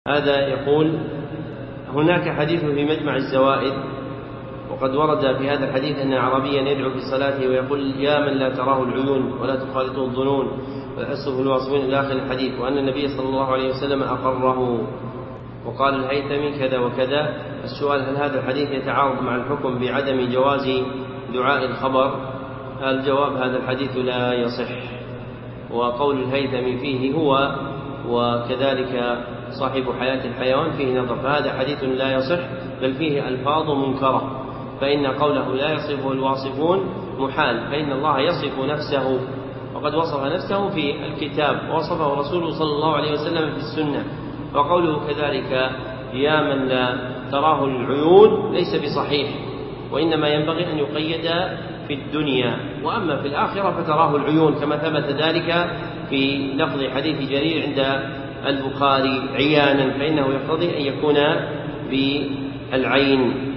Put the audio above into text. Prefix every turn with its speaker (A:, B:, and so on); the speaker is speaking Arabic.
A: هذا يقول: هناك حديث في مجمع الزوائد، وقد ورد في هذا الحديث أن أعرابيا يدعو في صلاته ويقول: يا من لا تراه العيون ولا تخالطه الظنون ويحسه الواصفون إلى آخر الحديث، وأن النبي صلى الله عليه وسلم أقره. وقال الهيثمي كذا وكذا. السؤال: هل هذا الحديث يتعارض مع الحكم بعدم جواز دعاء الخبر؟ الجواب: هذا الحديث لا يصح، وقول الهيثمي فيه هو وكذلك صاحب حياة الحيوان فيه نظر، فهذا حديث لا يصح بل فيه ألفاظ منكرة، فإن قوله لا يصفه الواصفون محال، فإن الله يصف نفسه وقد وصف نفسه في الكتاب ووصفه رسوله صلى الله عليه وسلم في السنة. وقوله كذلك يا من لا تراه العيون ليس بصحيح، وإنما ينبغي أن يقيد في الدنيا، وأما في الآخرة فتراه العيون، كما ثبت ذلك في لفظ حديث جرير عند البخاري عيانا، فإنه يقتضي أن يكون بالعين.